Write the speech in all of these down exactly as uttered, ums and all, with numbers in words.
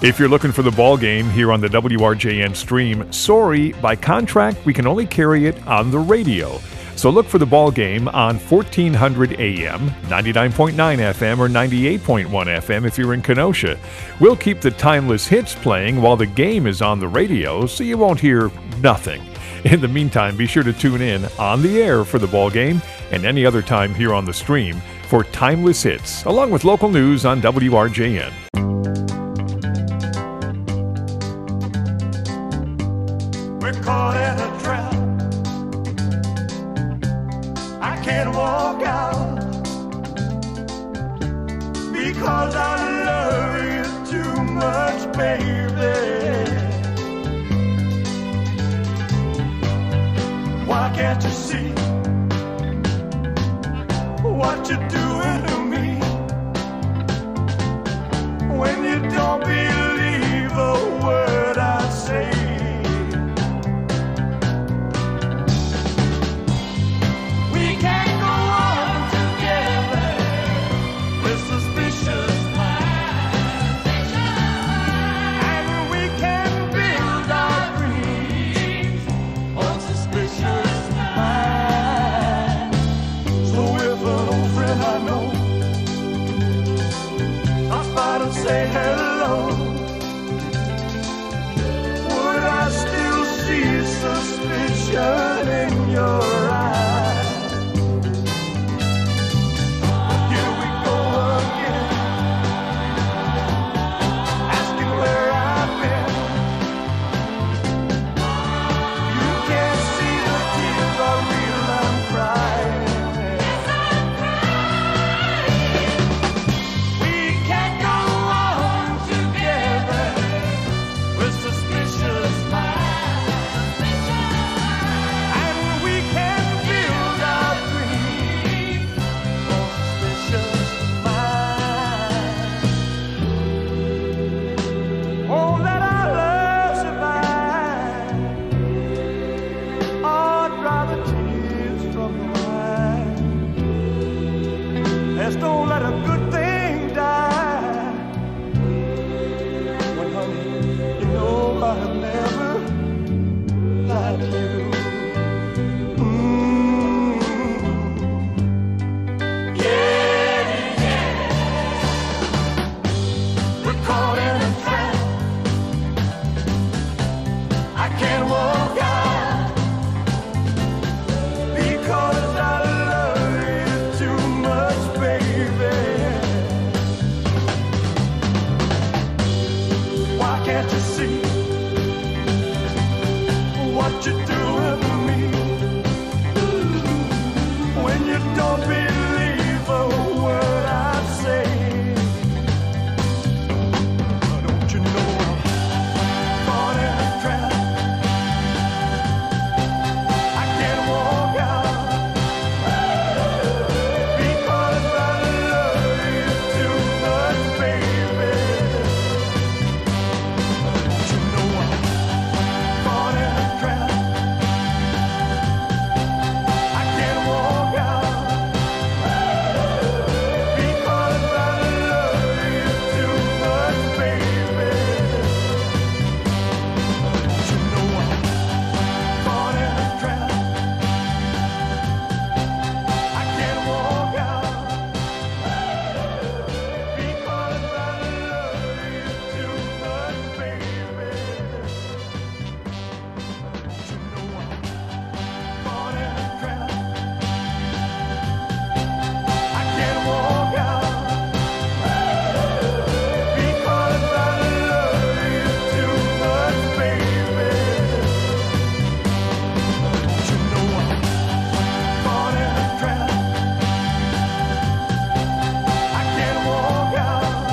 If you're looking for the ball game here on the W R J N stream, sorry, by contract, we can only carry it on the radio. So look for the ball game on fourteen hundred A M, ninety-nine point nine F M, or ninety-eight point one F M if you're in Kenosha. We'll keep the timeless hits playing while the game is on the radio, so you won't hear nothing. In the meantime, be sure to tune in on the air for the ball game and any other time here on the stream for timeless hits, along with local news on W R J N. We're caught in a trap. I can't walk out because I love you too much, baby. Why can't you see what you're doing to me when you don't believe a word I say? We can't go on together with suspicious minds, and we can build our dreams on suspicious minds. So if an old friend I know stops by to say hello, would I still see suspicion in your eyes? Here we go again, asking where I've been. You can't see the tears are real, I'm crying. We can't go on together with suspicious minds, and we can build our dreams on suspicious minds. Oh, let our love survive, or dry the tears from your eyes. Let's don't let a good thing die. When, honey, you know I have never lied to you. Mm. Yeah, yeah. We're caught in a trap. I can't walk out because I love you too much, baby. Why can't you see what you're doing to me when you don't believe a word I say? Don't you know I'm caught in a trap? I can't walk out because I love you too much, baby. Don't you know I'm caught in a trap? I can't walk out because I love you too much, baby. Don't you know I'm caught in a trap? I can't walk out because I love you too much, baby. Don't you know I'm caught in a trap? I can't walk out because I love you too much, baby. Don't you know I'm caught in a trap? I can't walk out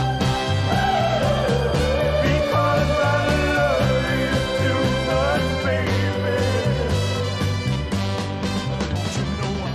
because I love you too much, baby. Don't you know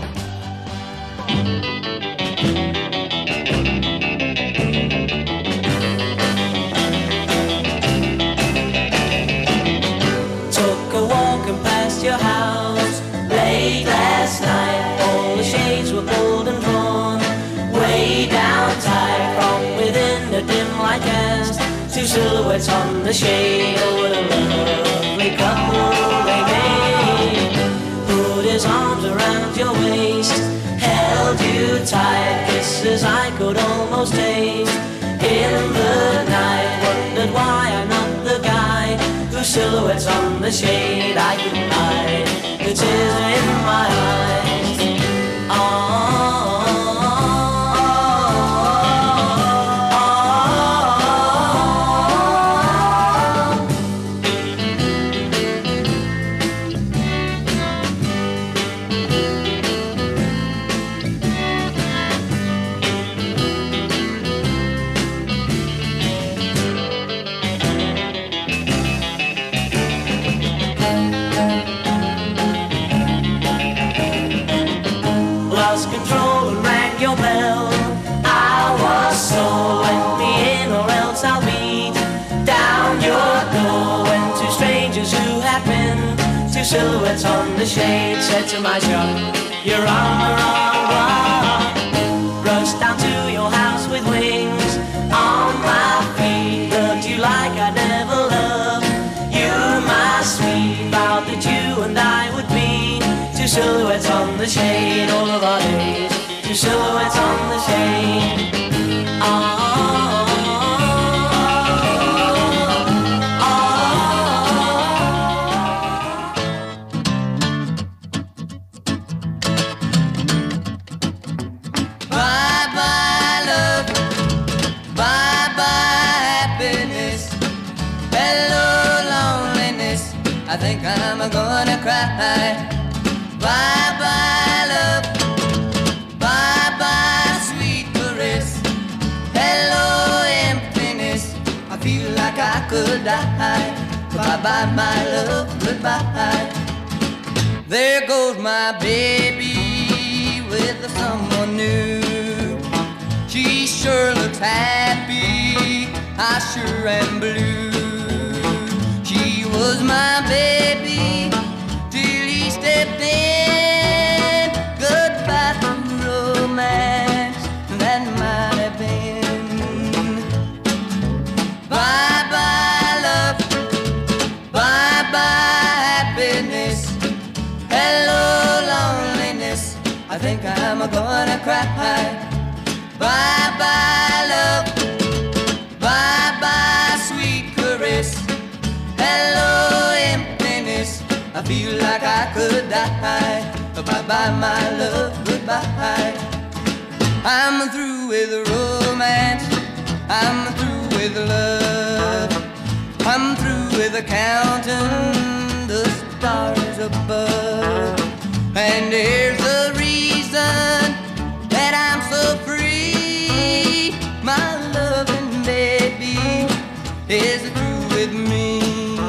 Took a walk and past your house late last night. All the shades were pulled and drawn way down tight. From within the dim light cast two silhouettes on the shade. Oh, what a lovely couple they made. Put his arms around your waist, held you tight, kisses I could almost taste. In the night, wondered why I'm not the guy whose silhouettes on the shade I can hide. The tears in my eyes. Oh. Silhouettes on the shade said to my shop, you're on the wrong block. Rushed down to your house with wings on my feet. Loved you like I never loved you, my sweet. Vowed that you and I would be two silhouettes on the shade all of our days. Two silhouettes on the shade. Oh. I think I'm gonna cry. Bye bye love, bye bye sweet caress. Hello emptiness, I feel like I could die. Bye bye my love, goodbye. There goes my baby with someone new. She sure looks happy, I sure am blue. She was my baby till he stepped in. Goodbye to romance, that might have been. Bye bye love, bye bye happiness. Hello loneliness, I think I'm gonna cry. Bye bye love, bye bye sweet caress. Hello emptiness, I feel like I could die. Bye-bye my love, goodbye. I'm through with romance, I'm through with love. I'm through with counting the stars above. And here's the reason that I'm so free. My loving baby is through with me.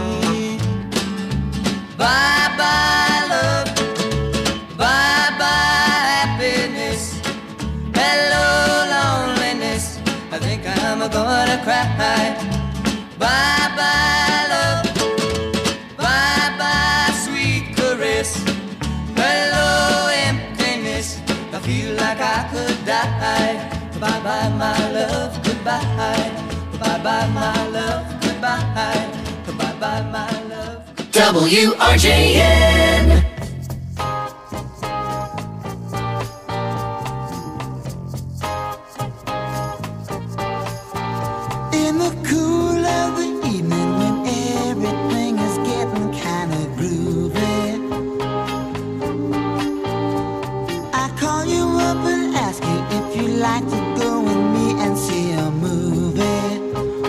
Bye bye love, bye bye happiness. Hello loneliness, I think I'm gonna cry. Bye bye love, bye bye sweet caress. Hello emptiness, I feel like I could die. Bye bye my love, goodbye. Bye bye my love, goodbye. Bye bye my love. W R J N. In the cool of the evening when everything is getting kind of groovy, I call you up and ask you if you'd like to go with me and see a movie.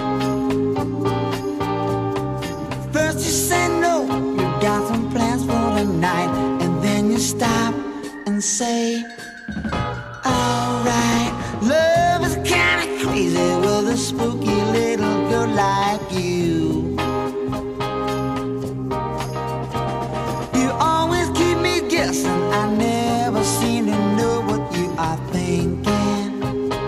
First you say no, you got some plans for the night, and then you stop and say, alright, love is kinda crazy with a spooky little girl like you. You always keep me guessing, I never seem to know what you are thinking.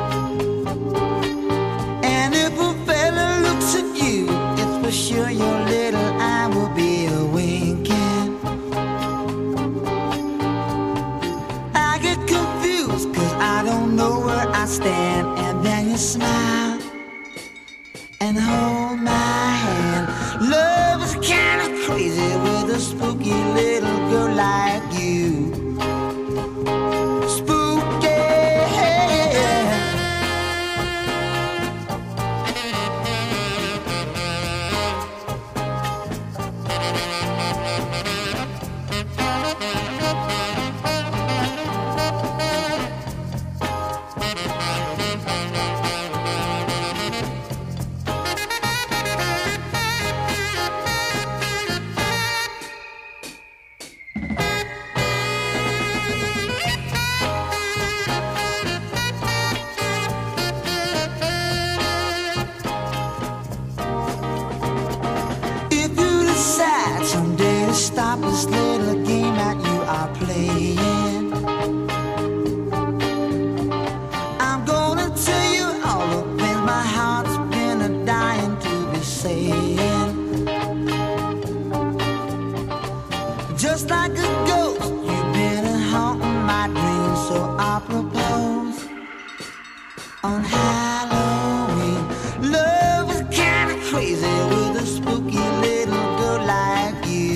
And if a fella looks at you, it's for sure your little eye will be a winking. I get confused cause I don't know where I stand, and then you smile and and hold my hand. Love is kind of crazy with a spooky little girl like you. Spooky. Stop this little game that you are playing. I'm gonna tell you all the things my heart's been a dying to be saying. Just like a ghost, you've been haunting my dreams. So I propose on Halloween. Love is kinda crazy with a spooky little girl like you.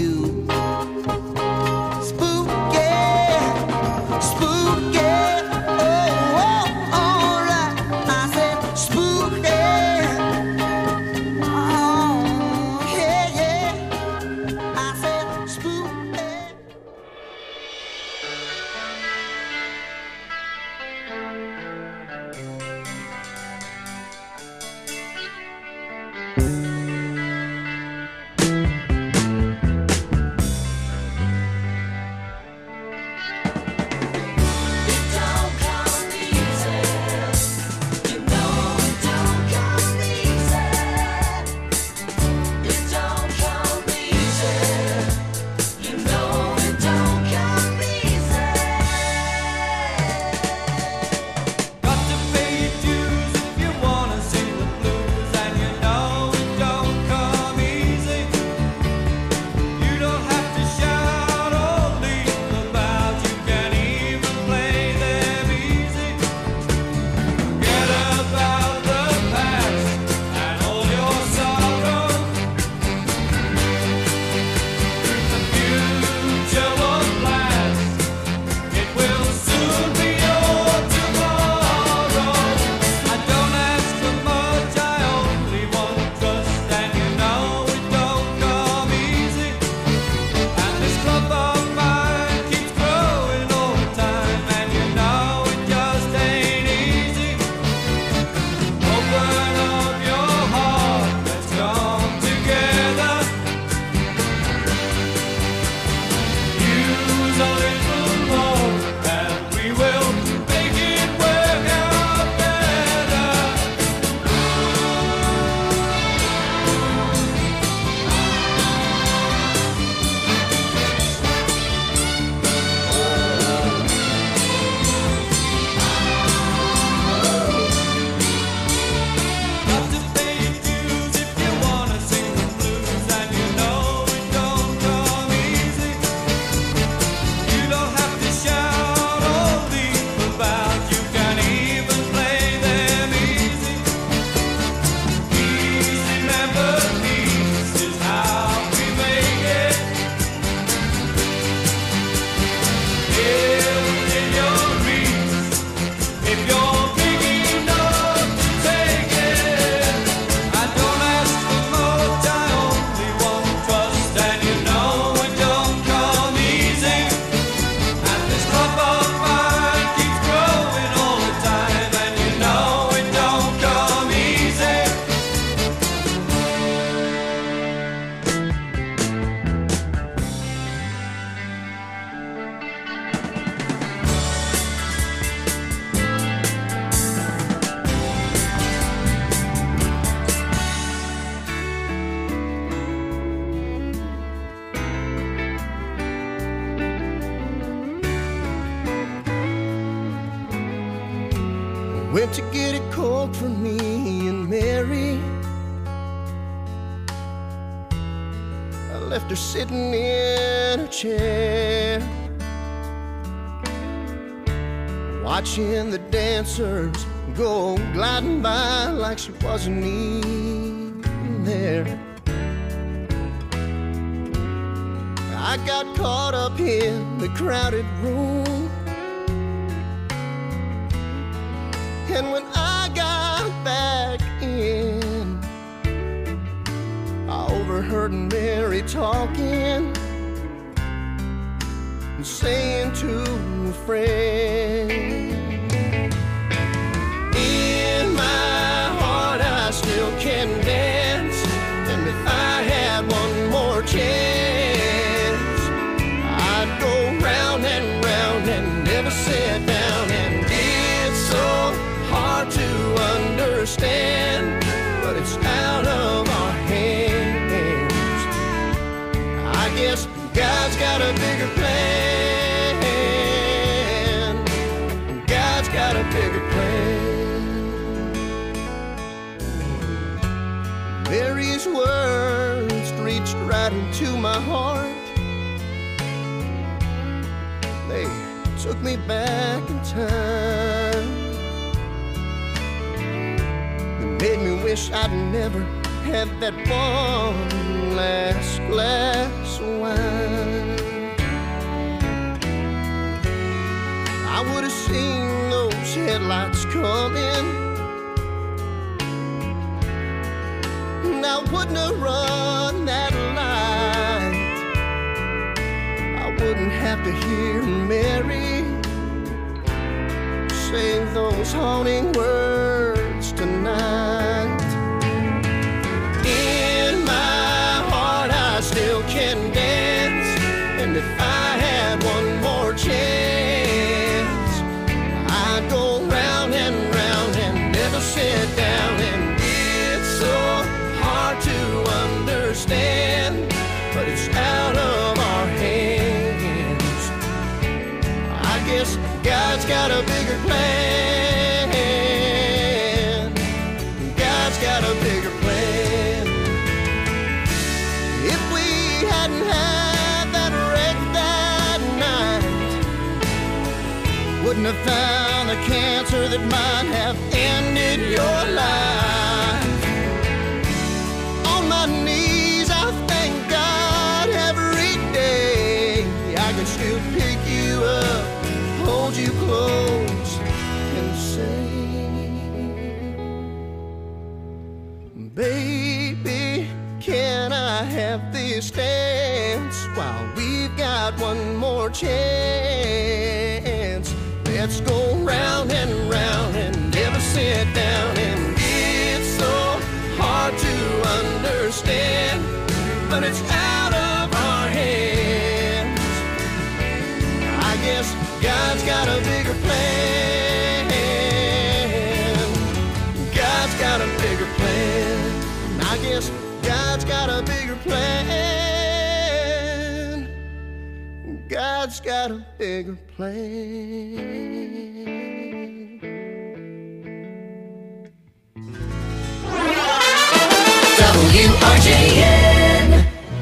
Went to get a coat for me and Mary. I left her sitting in her chair, watching the dancers go gliding by like she wasn't even there. I got caught up in the crowded room, and when I got back in, I overheard Mary talking and saying to a friend, in my heart I still can dance, and if I had one more chance, I'd go round and round and never sit down. And it's so hard to understand, but it's out of our hands. I guess God's got a bigger plan. God's got a bigger plan. Mary's words reached right into my heart. They took me back in time. They made me wish I'd never had that one last glass of wine. I would have seen those headlights coming, and I wouldn't have run that light. I wouldn't have to hear Mary say those haunting words tonight. In my heart I still can dance, and if I had one more chance, I'd go round and round and never sit down. And it's so hard to understand, but it's out of our hands. I guess God's got a bigger plan. God's got a bigger plan. If we hadn't had that wreck that night, wouldn't have found the cancer that might have ended your life. On my knees I thank God every day. I can still pick you up, hold you close, and say, baby, can I have this dance while we've got one more chance? Let's go round and round and never sit down. And it's so hard to understand, but it's out of our hands. I guess God's got a bigger plan. God's got a bigger plan. I guess God's got a bigger plan. God's got a bigger plan. W R J N.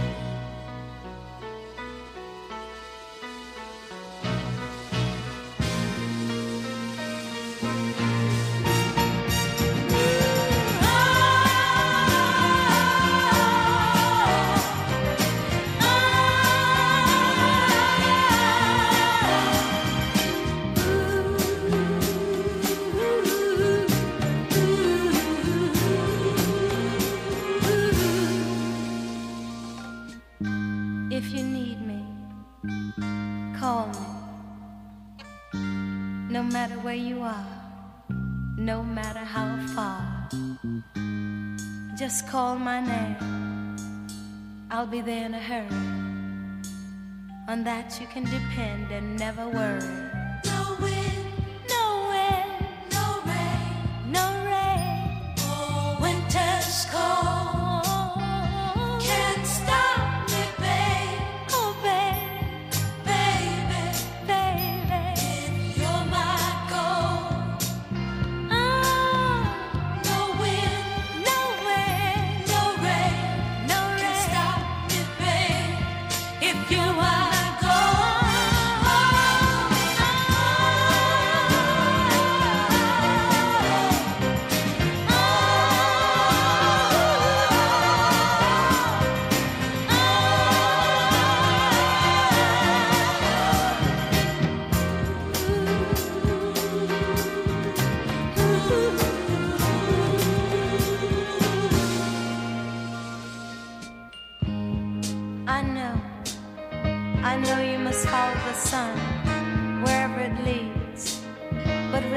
If you need me, call me. No matter where you are, no matter how far, just call my name. I'll be there in a hurry. On that you can depend and never worry. No wind, no wind, no rain, no rain. Oh, winter's cold. Can't stop me, babe. Oh, babe, baby, baby. If you're my goal. Oh, no wind, no wind, no rain, no rain. Can't stop me, babe. If you are my goal. Oh,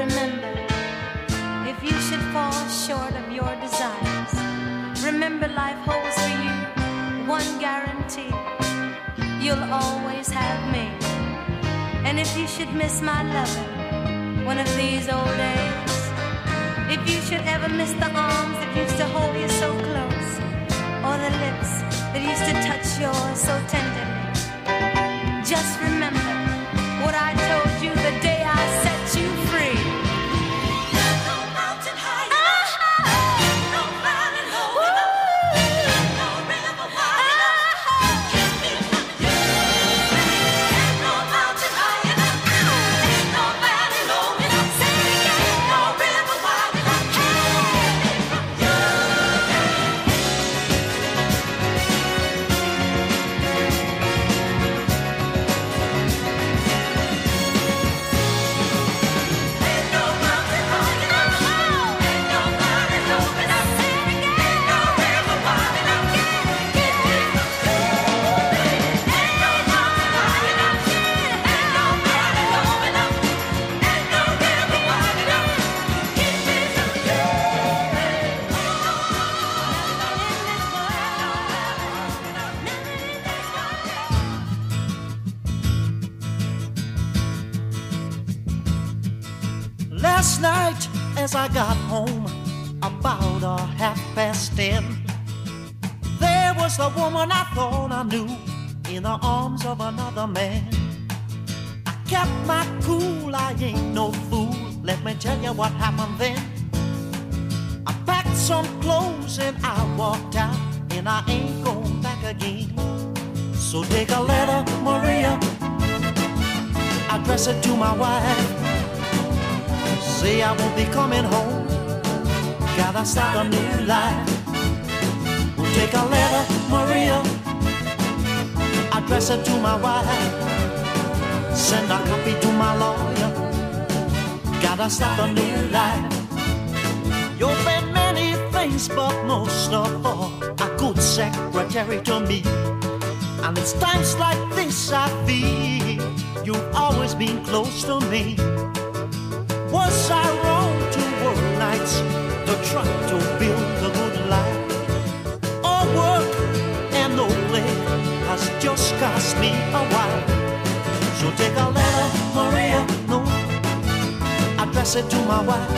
remember, if you should fall short of your desires, remember life holds for you one guarantee: you'll always have me. And if you should miss my loving one of these old days, if you should ever miss the arms that used to hold you so close, or the lips that used to touch yours so tenderly, just remember what I told you the day I set you free. There's no mountain high enough, uh-huh. no valley low enough, no river wide enough to keep me from you. There's no mountain high enough, ain't no valley low enough, say it again, no river wide enough to keep me from you. Last night as I got home, about a half past ten, there was the woman I thought I knew in the arms of another man. I kept my cool, I ain't no fool. Let me tell you what happened then. I packed some clothes and I walked out, and I ain't going back again. So take a letter, Maria, address it to my wife. Say I won't be coming home, gotta start a new life. We'll take a letter, Maria, address it to my wife. Send a copy to my lawyer, gotta start a new life. You've been many things, but most of all, a good secretary to me. And it's times like this I feel you've always been close to me. Was I wrong to work nights to try to build a good life? All work and no play has just cost me a while. So take a letter, Maria, no, address it to my wife.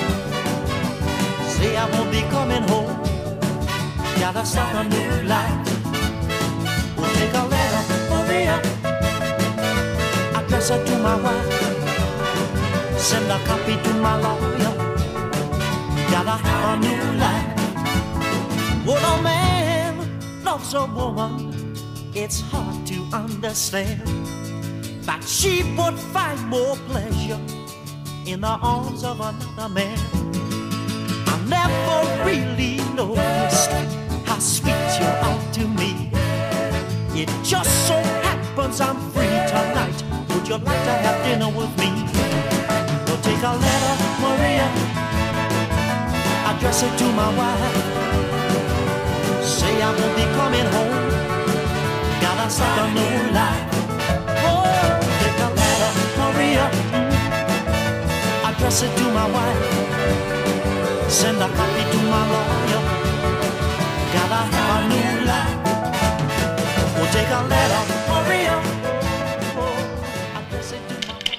Say I won't be coming home, gotta start a new life. We'll take a letter, Maria, address it to my wife. Send a copy to my lawyer, gotta have a new life. When a man loves a woman, it's hard to understand that she would find more pleasure in the arms of another man. I never really noticed how sweet you are to me. It just so happens I'm free tonight. Would you like to have dinner with me? Take a letter, Maria, address it to my wife. Say I won't be coming home, gotta start a new life. Oh, take a letter, Maria, address it to my wife. Send a copy to my lawyer, gotta have a new life. We'll take a letter, Maria, oh, address it to my wife.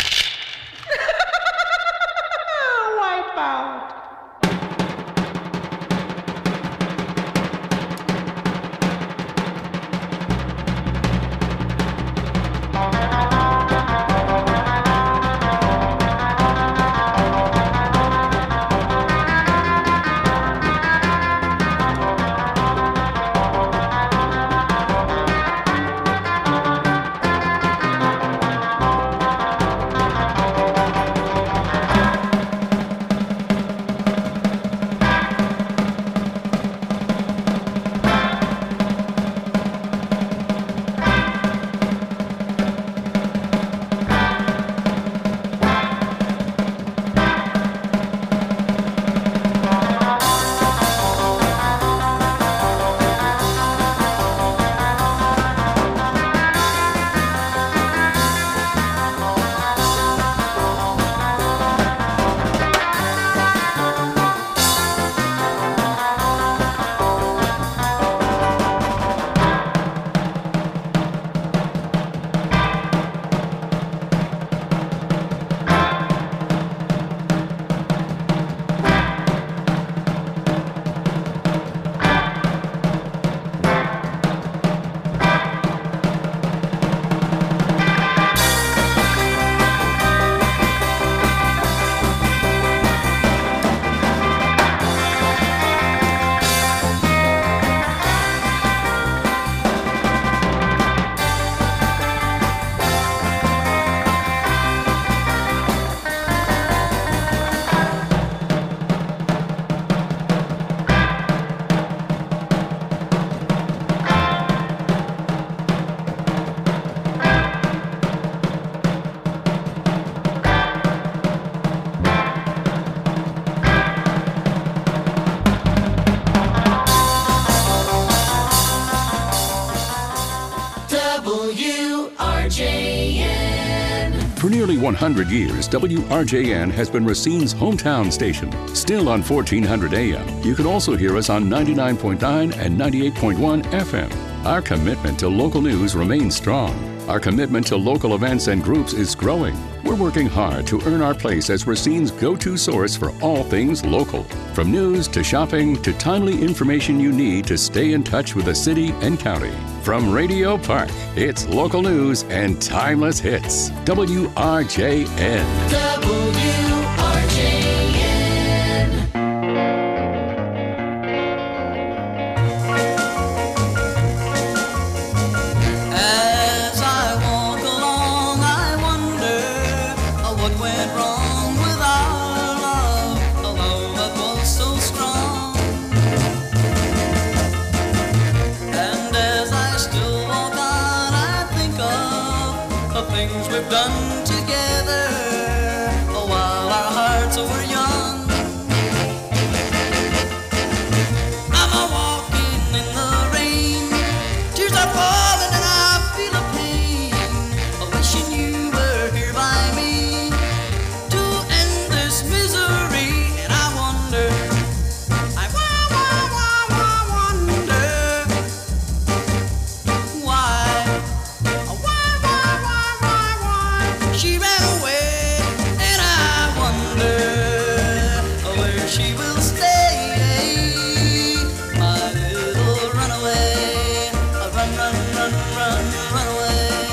Wipeout. nearly one hundred years, W R J N has been Racine's hometown station. Still on fourteen hundred A M, you can also hear us on ninety-nine point nine and ninety-eight point one F M. Our commitment to local news remains strong. Our commitment to local events and groups is growing. We're working hard to earn our place as Racine's go-to source for all things local. From news to shopping to timely information you need to stay in touch with the city and county. From Radio Park, it's local news and timeless hits. W R J N. W R J N. As I walk along, I wonder uh, what went wrong with our love, a love that was so strong. And as I still walk on, I think of the things we've done together uh, while our hearts were young. I'm a walking in the rain, tears are falling and I feel a pain, a wishing you were here by me to end this misery. And I wonder, I wa- wa- wa- wa- wonder why, why, why, why, why, why she ran away. And I wonder where she will stay, my little runaway. Run, run, run, run, run away.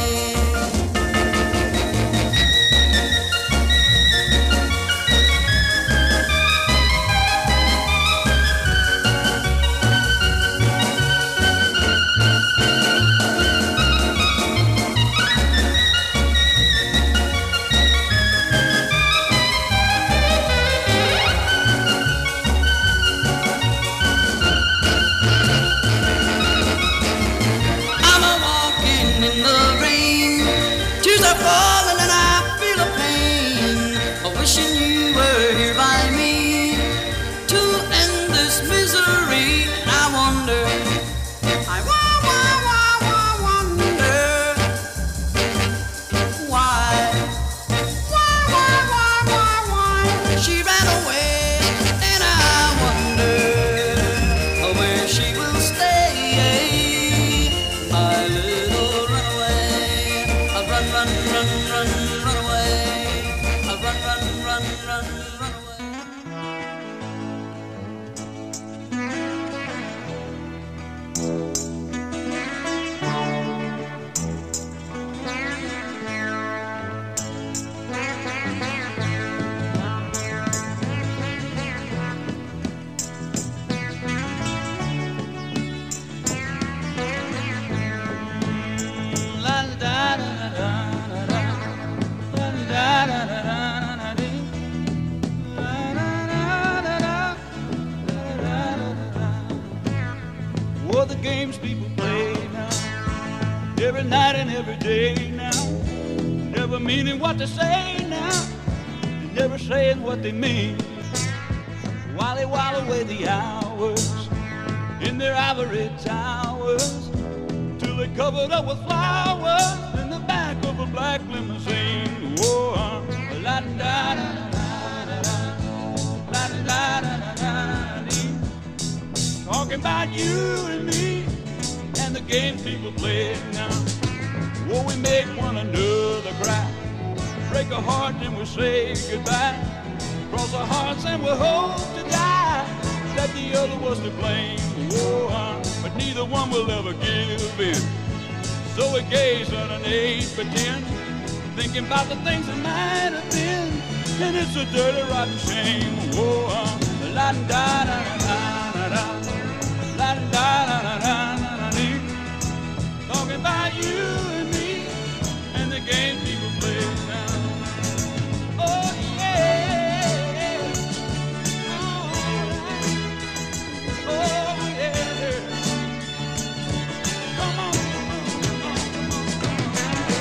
I'm a walking in the rain, tears are falling and I feel a pain, a wishing you were here by me to end this misery. And I wonder, I wa- wa- wa- wa- wonder why, why, why, why, why, why she ran away. And I wonder where she will stay, my little runaway. Run, run, run, run, run away. Run, run, run, run, run away. What the games people play now, every night and every day now, never meaning what they say now, and never saying what they mean, while they while away the hours in their ivory towers, till they're covered up with flowers in the back of a black limousine. Whoa, uh, la da da da da da, la da da da da dee. Talking about you and me and the games people play now. Whoa, we make one another cry, break a heart and we say goodbye, cross our hearts and we hope to die that the other was to blame. Whoa, uh, but neither one will ever give in. So we gaze underneath, pretend, thinking about the things that might have been, and it's a dirty, rotten shame. Whoa, uh, la da da da da da, la da da da da da dee. Talking about you and me and the game people play now. Oh yeah, all right. Oh yeah. Come on, come on, come on, come on,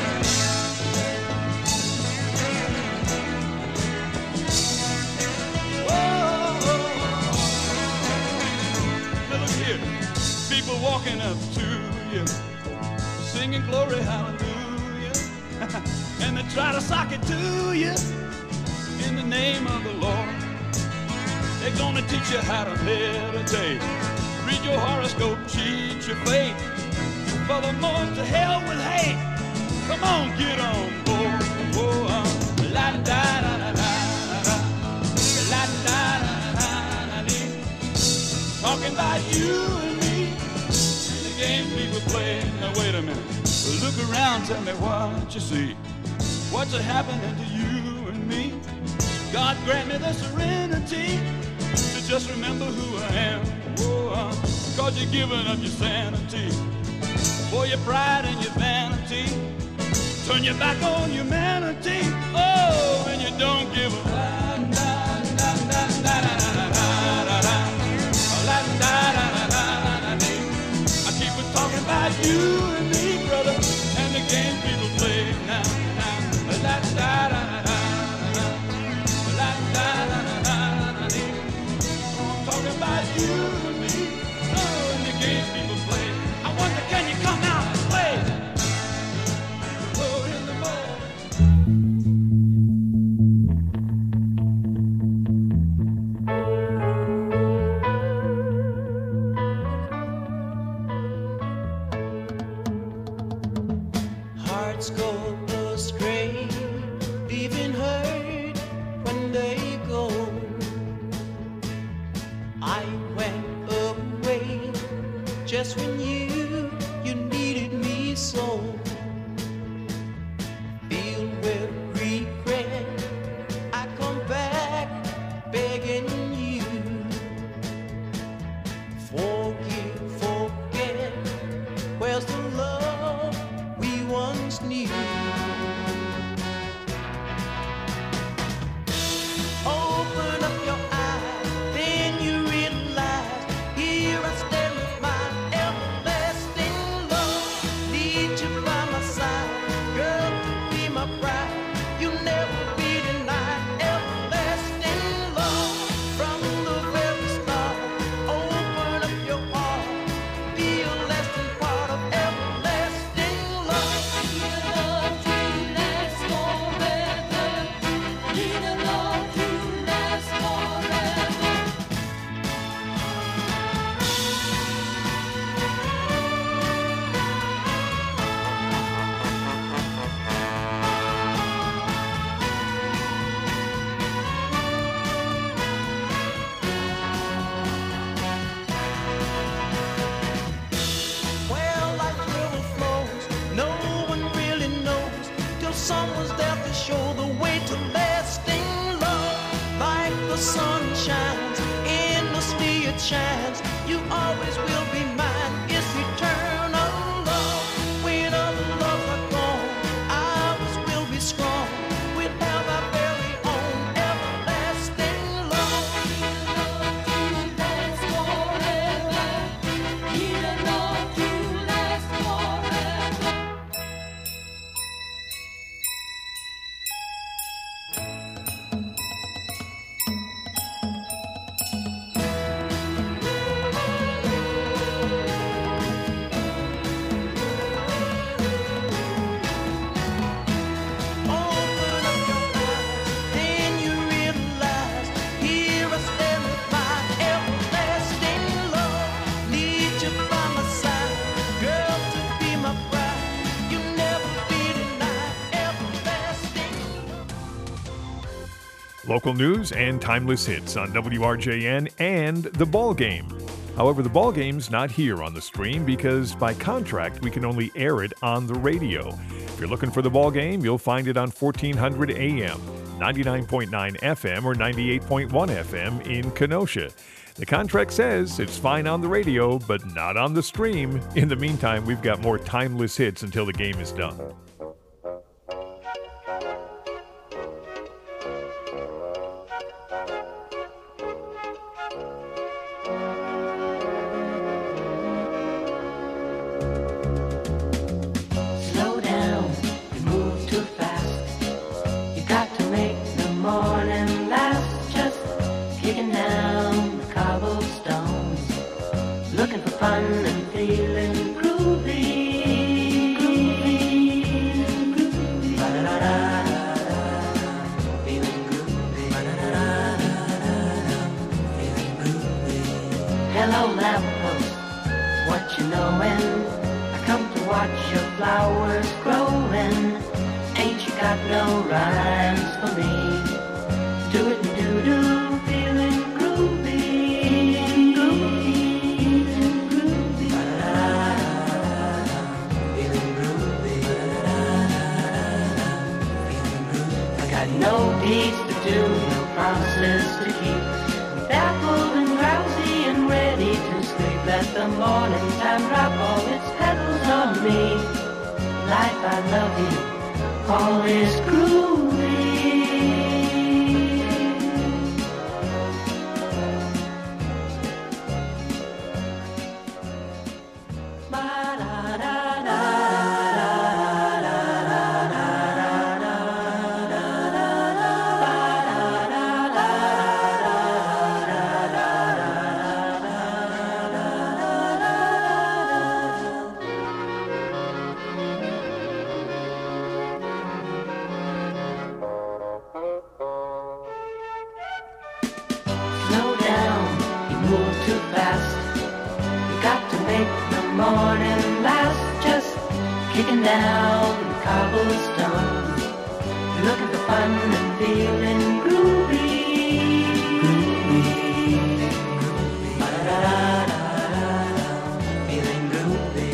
oh. Now look here, people walking up to you, singing glory hallelujah, and they try to sock it to you in the name of the Lord. They're gonna teach you how to meditate, read your horoscope, cheat your fate. Furthermore, to hell with hate. Come on, get on board. Oh, uh, la da da da da da, la da da da da da. Talking about you and me, the game people play. Now wait a minute, look around, tell me what you see. What's happening to you and me? God grant me the serenity to just remember who I am. Oh, uh, cause you're giving up your sanity for your pride and your vanity. Turn your back on humanity. Oh, and you don't give a la da da da da da da da la da da da da da. I keep on talking about you and me, brother, and the game people play now, now. La da da da da da, la da da da da da. I'm talking about you and me, oh, and the game people play. I wonder, can you come out and play? Oh, in the morning. Hearts go astray, leaving hurt when they go. I went away just when you, you needed me so. Filled with regret, I come back begging you. Forgive, forget, where's the love we once knew? Open up your eyes, then you realize, here I stand with my everlasting love. Need you by my side, girl, to be my bride. You never be denied everlasting love. From the very start, open up your heart, be a lasting part of everlasting love. Need a love to last forever. Need a love to last forever. Well, like river flows, no one really knows till someone's there to show the way to lasting love. Like the sun shines, endlessly it shines. You always will be mine. It's eternal love. When other loves are gone, ours will be strong. We'll have our very own everlasting love. Last forever. Need a love to last forever. Open up your eyes, then you realize, here I stand with my everlasting love. Need you by my side, girl, to be my bride. You never be denied everlasting love. Local news and timeless hits on W R J N and The Ball Game. However, The Ball Game's not here on the stream because by contract we can only air it on the radio. If you're looking for The Ball Game, you'll find it on fourteen hundred A M, ninety-nine point nine F M, or ninety-eight point one F M in Kenosha. The contract says it's fine on the radio, but not on the stream. In the meantime, we've got more timeless hits until the game is done. Slow down, you move too fast. You got to make the morning last. Just kicking down the cobblestones, looking for fun and feeling groovy. Groovy. Hello, lamppost, what you knowin'? I come to watch your flowers growin'. Ain't you got no rhymes for me? Do it and do-do, feeling groovy, groovy, groovy. Ba-da-da-da-da, feeling groovy. Ba-da-da-da-da, feeling groovy. I got no deeds to do, no promises to keep. I'm baffled and drowsy and ready to sleep. Let the morning time drop all its petals on me. Life, I love you, all is groovy. Slow down, you move too fast. You got to make the morning last. Just kicking down the cobblestones, looking for fun and feeling groovy. Groovy, groovy. Ba-da-da-da-da, feeling groovy.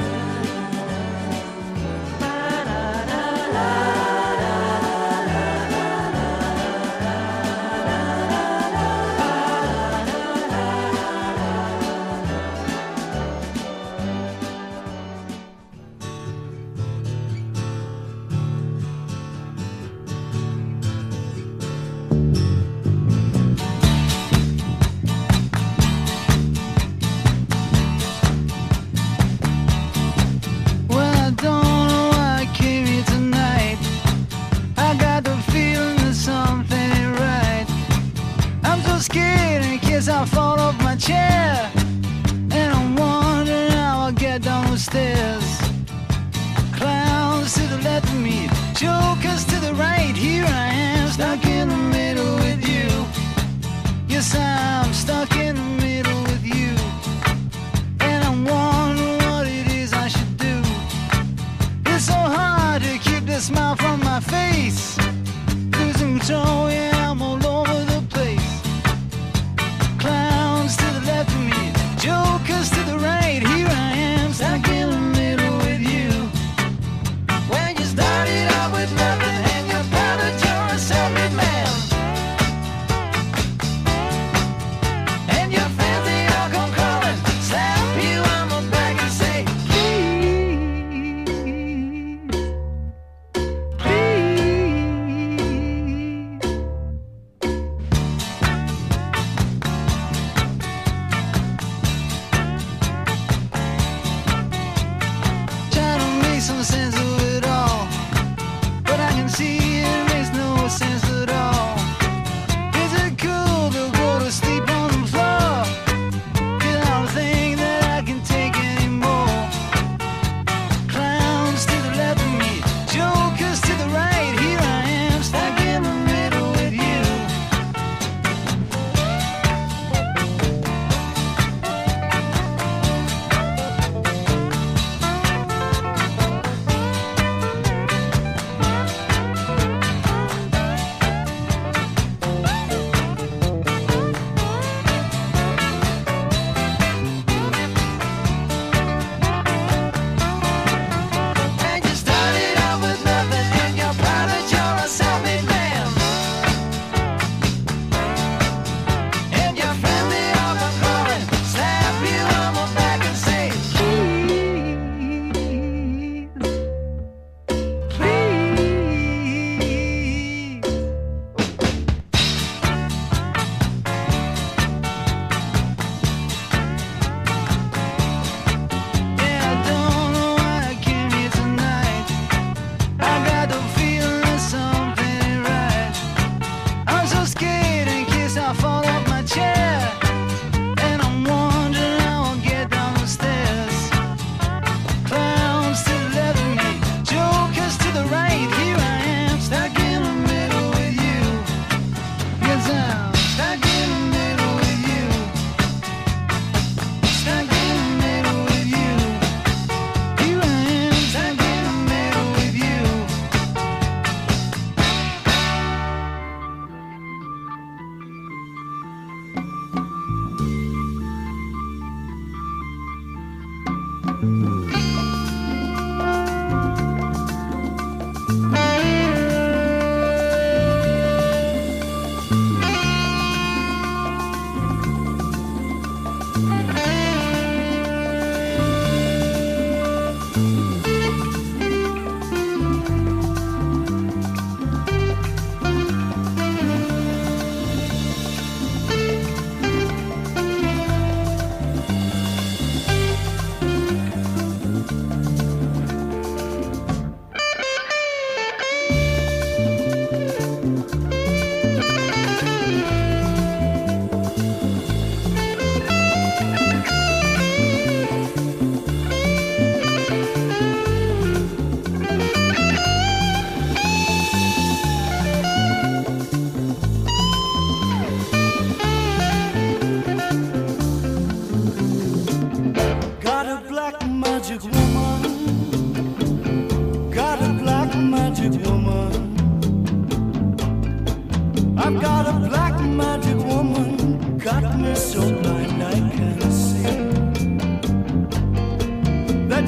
Well, I don't know why I came here tonight. I got the feeling that something ain't right. I'm so scared in case I fall off my chair, and I'm wondering how I'll get down the stairs. Clowns to the left of me, jokers to the right. Here I am, stuck in the middle with you. Yes, I'm stuck in the middle with you, and I'm wondering what it is I should do. It's so hard to keep the smile from my face. Losing control, yeah, I'm all over the place. Clowns to the left of me, jokers to the right. Here I am, stuck in the middle with you. When you started out with nothing and you found that you're a self-made man.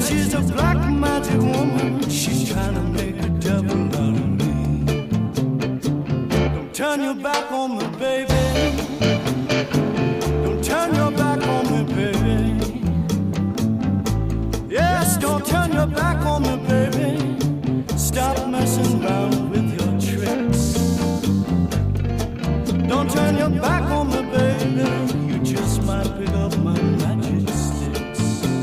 she's a black magic woman. She's trying to make a devil out of me. Don't turn your back on me, baby. Don't turn your back on me, baby. Yes, don't turn your back on me, baby. Stop messing around with your tricks. Don't turn your back on me, baby. You just might pick up my magic sticks.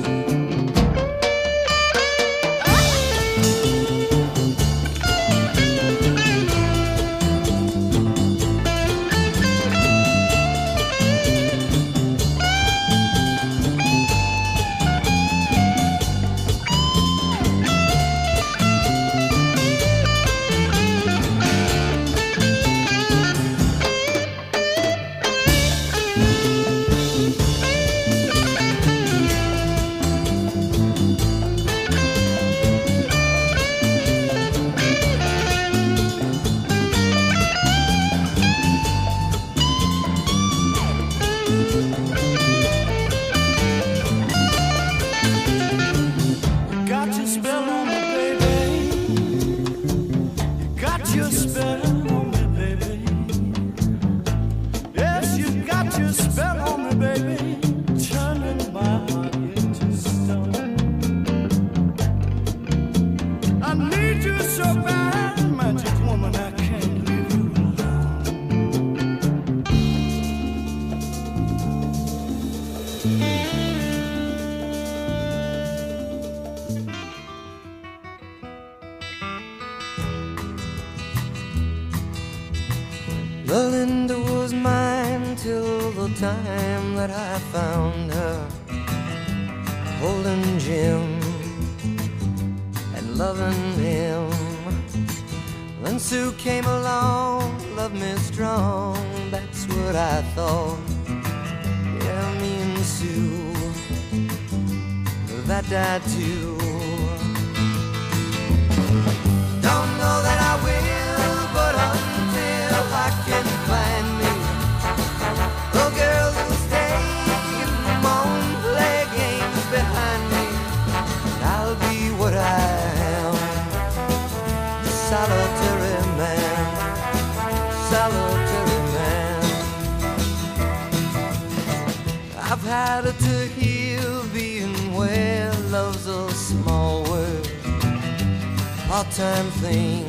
Belinda was mine till the time that I found her, holding Jim and loving him. Then Sue came along, loved me strong, that's what I thought. Yeah, me and Sue, that died too. Don't know that I will, but until I can find me a girl who'll stay and won't play games behind me, I'll be what I am, a solitary man, solitary man. I've had it to heal being where love's a small word, part-time thing,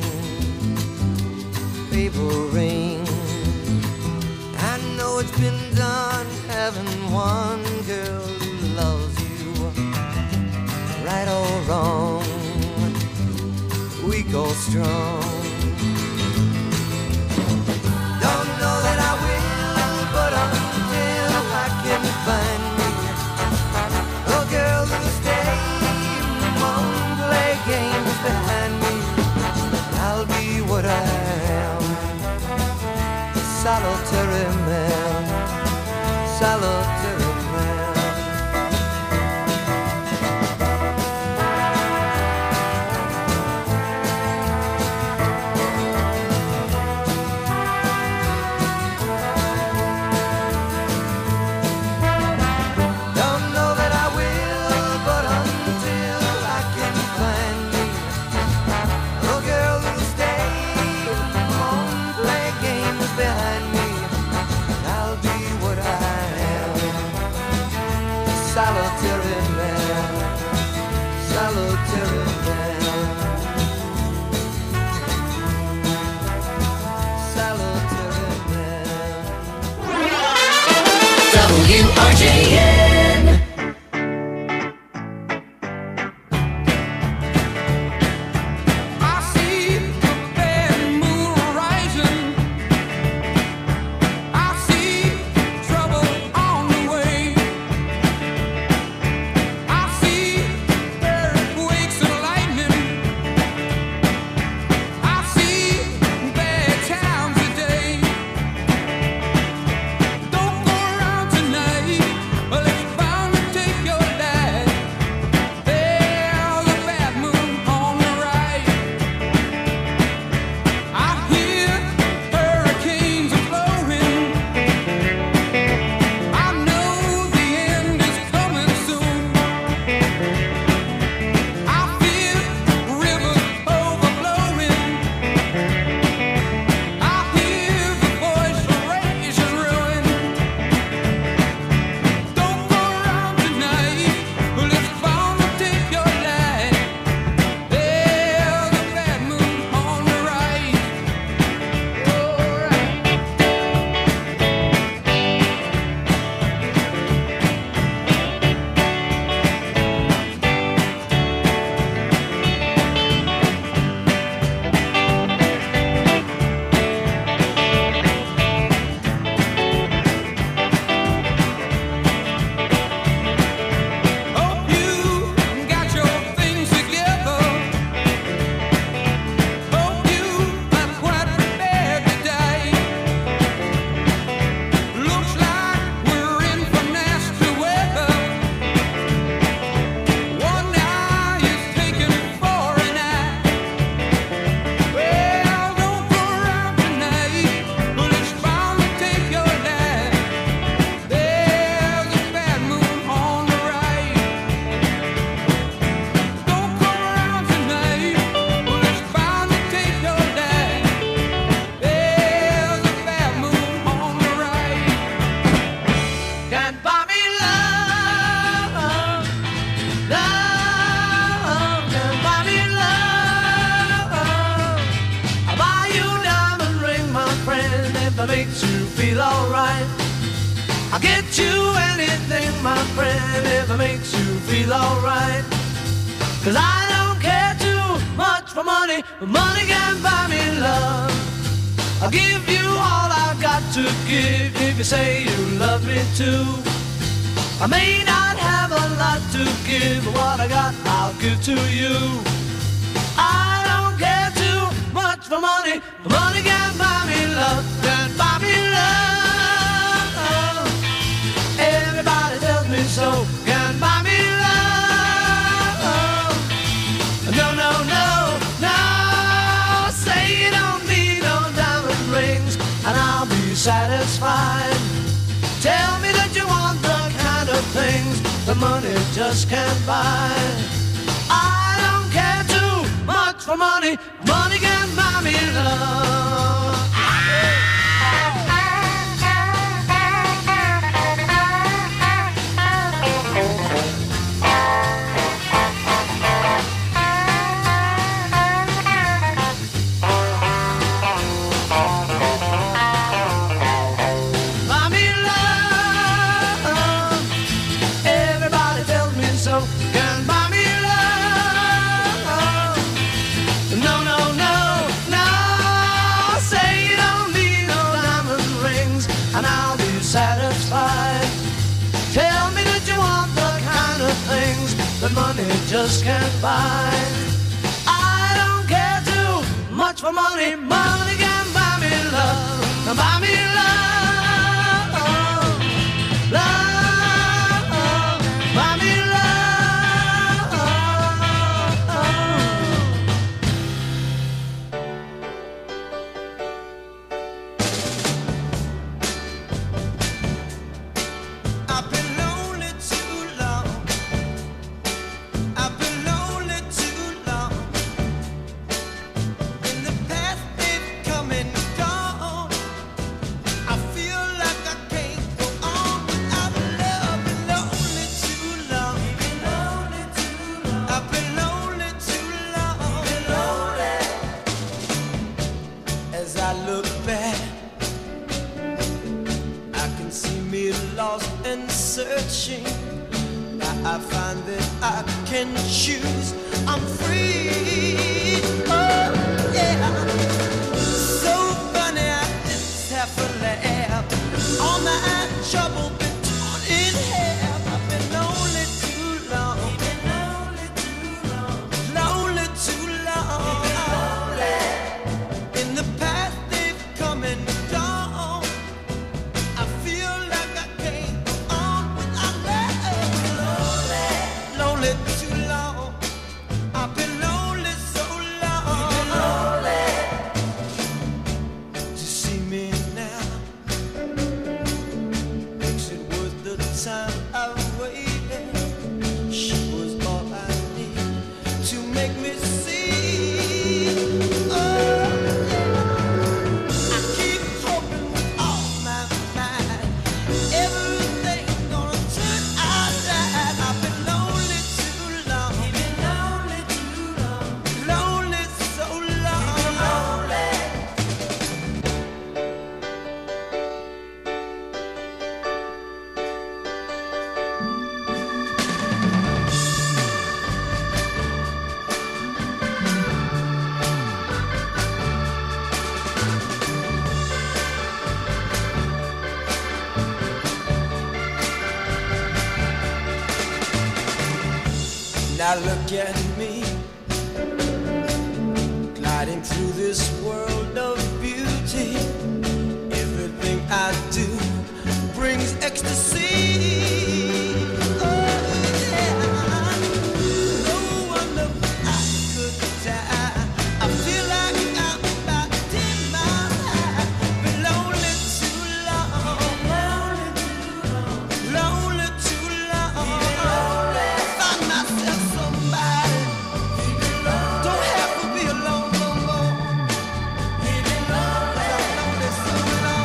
paper ring. I know it's been done having one girl who loves you, right or wrong, weak or strong. Don't know that I will, but until I can find me a girl who'll stay and won't play games behind me, I'll be what I am, solitary man, solitary man. Don't know that I will, but until I can find me a girl who'll stay and won't play games behind me, I'll be what I am, solitary man, solitary man, solitary man. W R J N. I see the bad moon rising. I see trouble on the way. I see earthquakes and lightning. I see bad times today. Don't go around tonight I'll get you anything, my friend, if it makes you feel alright. Cause I don't care too much for money, but money can buy me love. I'll give you all I've got to give if you say you love me too. I may not have a lot to give, but what I got I'll give to you. I don't care too much for money, but money can buy me love, can buy me love. Everybody tells me so, can buy me love. No, no, no, no, say you don't need no diamond rings and I'll be satisfied. Tell me that you want the kind of things the money just can't buy. I don't care too much for money, money can buy me love. That money just can't buy. I don't care too much for money, money can buy me love, buy me love, love, buy me I've been lonely too long. I've been lonely too long. In the past they've come and gone. I feel like I can't go on without love. Been lonely too long. I've been lonely too long. As I look back, I can see me lost and searching. Now I find that I can choose. I'm free. Oh yeah. So funny, I just have to laugh. All my trouble been torn in half. I've been lonely too long. Lonely too long. In the past they've come and gone. I feel like I can't go on without love. Lonely too long. I've been lonely so long. To see me now makes it worth the time I've waited. She was all I need to make me see. Oh, I keep hoping with all my mind everything's gonna turn out right. I've been lonely too long. Lonely so long. Now look at me, gliding through this world of beauty. Everything I do brings ecstasy. Oh yeah. No wonder I could die. I feel like I'm about ten miles high. Been lonely too long. Lonely too long. Find myself somebody. Don't have to be alone no more. Lonely so long.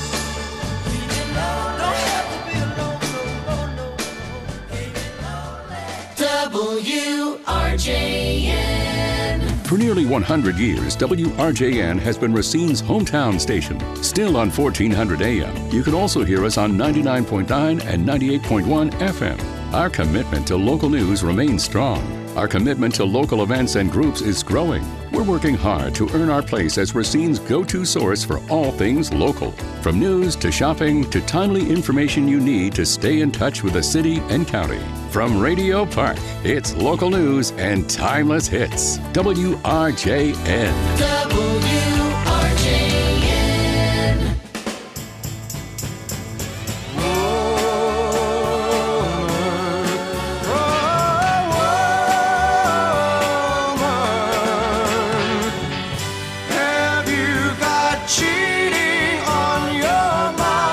Don't have to be alone no more, no more. W R J N. For nearly one hundred years, W R J N has been Racine's hometown station. Still on fourteen hundred A M, you can also hear us on ninety-nine point nine and ninety-eight point one F M. Our commitment to local news remains strong. Our commitment to local events and groups is growing. We're working hard to earn our place as Racine's go-to source for all things local. From news to shopping to timely information you need to stay in touch with the city and county. From Radio Park, it's local news and timeless hits. W R J N. W R J N. Have you got cheating on your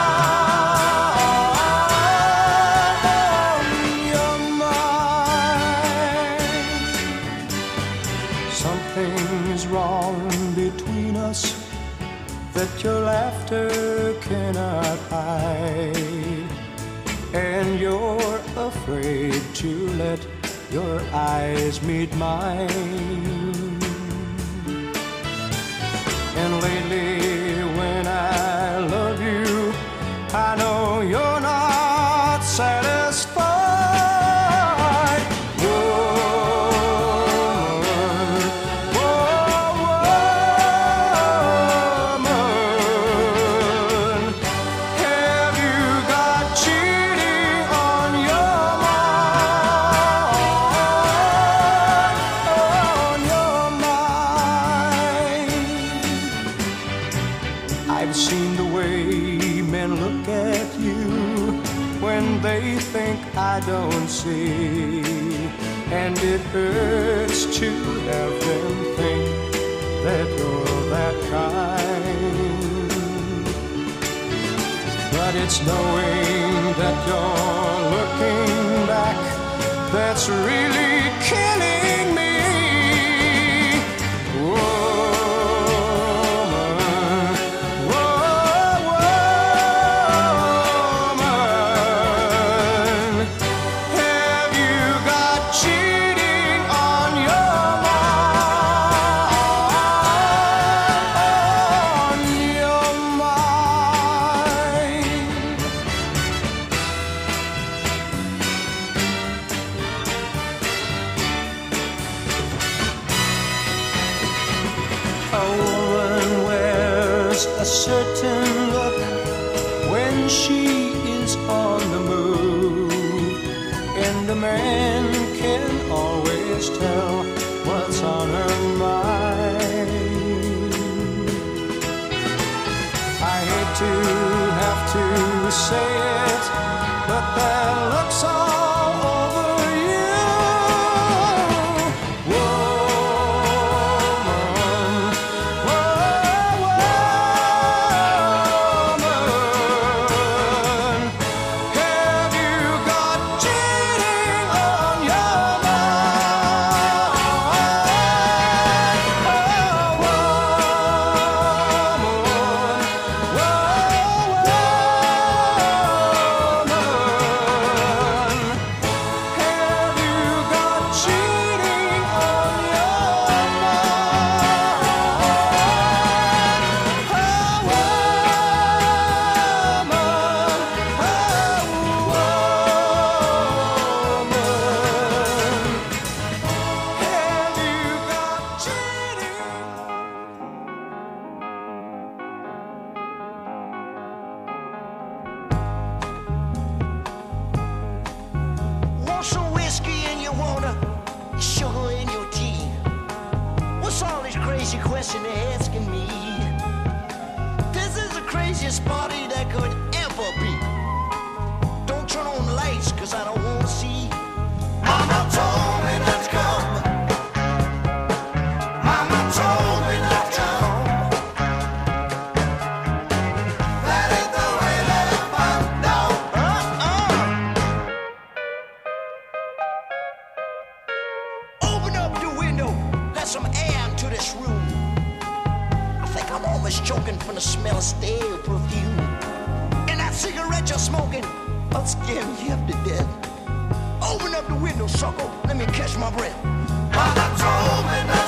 mind? Something's wrong between us that your laughter cannot hide, and you're afraid to let your eyes meet mine. And lately when I love you, I know you're not satisfied. Woman, woman, have you got cheating on your mind? On your mind. I've seen the way men look at you when they think I don't see, and it hurts to have them think that you're that kind. But it's knowing that you're looking back that's really killing me. Woman, woman, have you got cheating on your mind? On your mind. A woman wears a certain look when she is on the move, and a man can always tell what's on her mind. I hate to have to say it, but that looks all over you. Woman, woman, have you got cheating on your mind? Oh, question they're asking me. This is the craziest party that could ever be. Don't turn on the lights, cause I don't wanna see. Mama told me not to come. Mama told me not to come. That ain't the way that I found out. Uh-uh. Open up the window, let some air into this room. I think I'm almost choking from the smell of stale perfume. And that cigarette you're smoking, I'll scare me up to death. Open up the window, sucker, let me catch my breath. Mama told me not